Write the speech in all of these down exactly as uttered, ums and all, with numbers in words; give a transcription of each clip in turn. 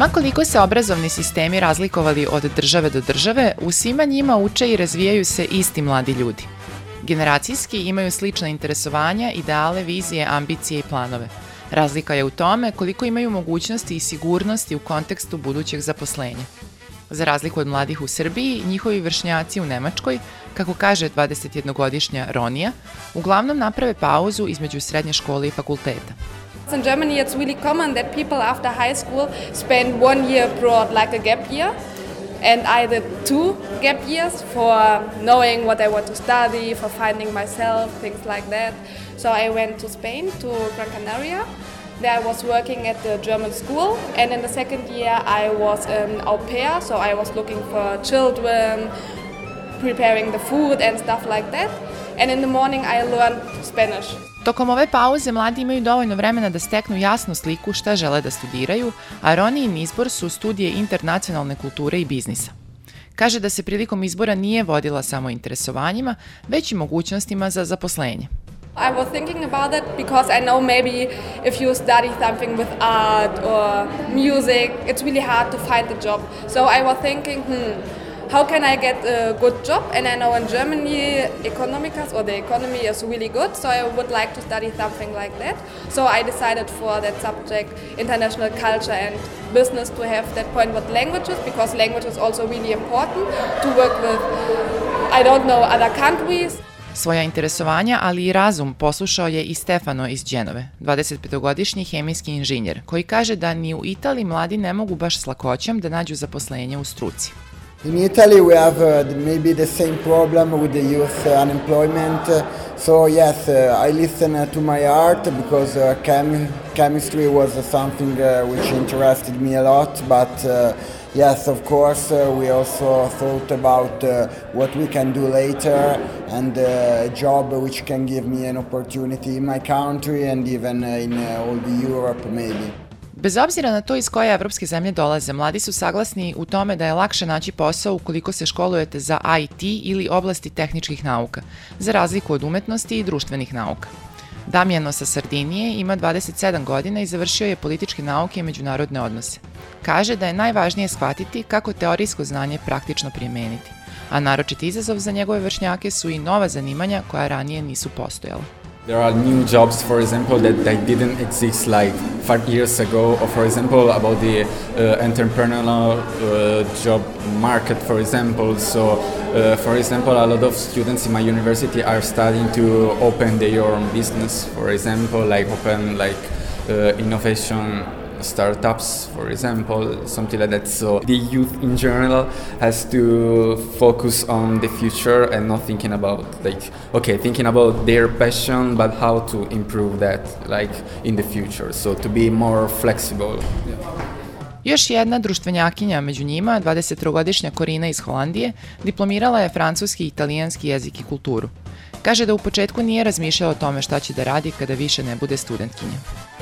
Ma koliko se obrazovni sistemi razlikovali od države do države, u svima njima uče i razvijaju se isti mladi ljudi. Generacijski imaju slična interesovanja, ideale, vizije, ambicije i planove. Razlika je u tome koliko imaju mogućnosti i sigurnosti u kontekstu budućeg zaposlenja. Za razliku od mladih u Srbiji, njihovi vršnjaci u Nemačkoj, kako kaže dvadesetjednogodišnja Ronija, uglavnom naprave pauzu između srednje škole i fakulteta. In Germany, it's really common that people after high school spend one year abroad, like a gap year, and I did two gap years for knowing what I want to study, for finding myself, things like that. So I went to Spain, to Gran Canaria. There I was working at the German school, and in the second year I was an au pair, so I was looking for children, preparing the food and stuff like that. And in the morning I learned Spanish. Tokom ove pauze mladi imaju dovoljno vremena da steknu jasnu sliku šta žele da studiraju, a Ronijin izbor su studije internacionalne kulture i biznisa. Kaže da se prilikom izbora nije vodila samo interesovanjima, već i mogućnostima za zaposlenje. I was thinking about it because I know maybe if you study something with art or music, it's really hard to find a job. So I was thinking, hmm, how can I get a good job? And I know in Germany, economicas or the economy is really good, so I would like to study something like that. So I decided for that subject, international culture and business, to have that point with languages, because language is also really important to work with, I don't know, other countries. Svoja interesovanja, ali i razum poslušao je i Stefano iz Đenove, dvadesetpetogodišnji hemijski inženjer, koji kaže da ni u Italiji mladi ne mogu baš s lakoćom da nađu zaposlenje u struci. In Italy we have uh, maybe the same problem with the youth uh, unemployment. Uh, so yes, uh, I listen uh, to my art because uh, chem chemistry was uh, something uh, which interested me a lot. But uh, yes, of course, uh, we also thought about uh, what we can do later and uh, a job which can give me an opportunity in my country and even uh, in uh, all the Europe maybe. Bez obzira na to iz koje evropske zemlje dolaze, mladi su saglasni u tome da je lakše naći posao ukoliko se školujete za I T ili oblasti tehničkih nauka, za razliku od umetnosti i društvenih nauka. Damjano sa Sardinije ima dvadeset sedam godina i završio je političke nauke i međunarodne odnose. Kaže da je najvažnije shvatiti kako teorijsko znanje praktično primeniti, a naročit izazov za njegove vršnjake su i nova zanimanja koja ranije nisu postojala. There are new jobs, for example, that, that didn't exist like five years ago, or for example, about the uh, entrepreneurial uh, job market, for example. So, uh, for example, a lot of students in my university are studying to open their own business, for example, like open like uh, innovation startups, for example, something like that. So the youth in general has to focus on the future and not thinking about like, okay, thinking about their passion, but how to improve that like in the future. So to be more flexible. Yeah. Još jedna društvenjakinja među njima, dvadesettrogodišnja Korina iz Holandije, diplomirala je francuski i italijanski jezik i kulturu. Kaže da u početku nije razmišljala o tome šta će da radi kada više ne bude studentkinja.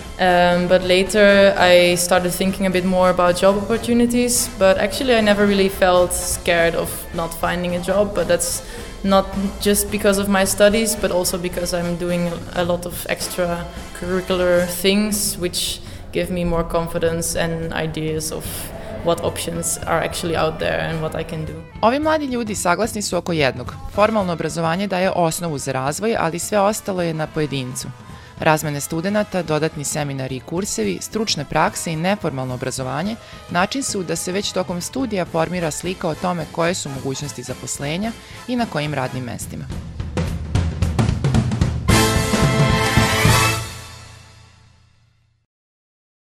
Um, but later I started thinking a bit more about job opportunities, but actually I never really felt scared of not finding a job, but that's not just because of my studies, but also because I'm doing a lot of extra curricular things which give me more confidence and ideas of what options are actually out there and what I can do. Ovi mladi ljudi saglasni su oko jednog. Formalno obrazovanje daje osnovu za razvoj, ali sve ostalo je na pojedincu. Razmene studenata, dodatni seminari i kursevi, stručne prakse i neformalno obrazovanje način su da se već tokom studija formira slika o tome koje su mogućnosti zaposlenja i na kojim radnim mestima.